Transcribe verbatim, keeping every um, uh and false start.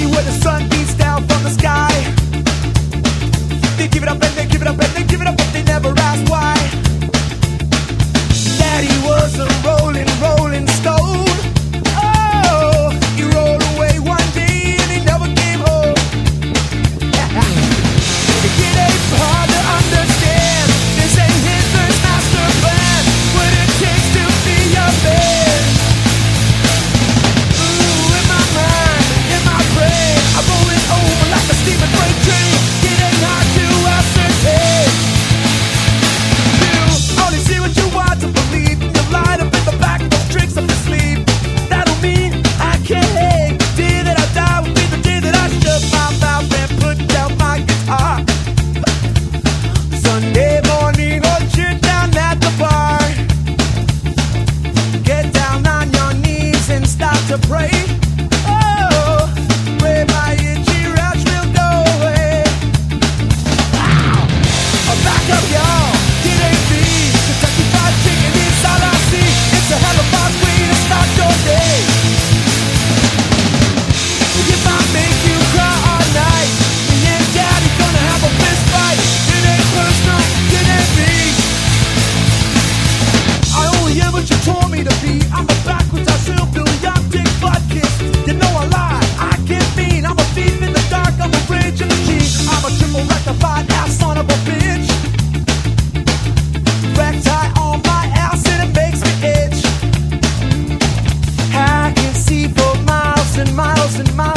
where the sun beats down from the sky. They give it up and they give it up and they give it up, but they never ask why. Daddy was a rolling, rolling stone. Oh, he rolled away one day and he never came home. It ain't hard to understand. This ain't his first master plan. What it takes to be a man. Ooh, in my mind, in my brain, I'm rolling over like a steaming freight train. It ain't hard to ascertain. You only see what you want to believe. You light up in the back, those tricks up your sleeve. That'll mean I can't hang. The day that I die will be the day that I shut my mouth and put down my guitar. Sunday morning, or sit down at the bar. Get down on your knees and start to pray. Oh, pray my itchy rash will go away. Wow! Back up, y'all. It ain't me. Kentucky Fried Chicken is all I see. It's a hell of a way to start your day. If I make you cry all night, me and Daddy gonna have a fist fight. It ain't personal, it ain't me. I only am what you told me to be. I'm a backwards, I still feel young, dick butt kiss. You know I lie, I get mean. I'm a thief in the dark, I'm a rage in the key. I'm a triple rectified ass son of a bitch. Rectie on my ass and it makes me itch. I can see for miles and miles and miles.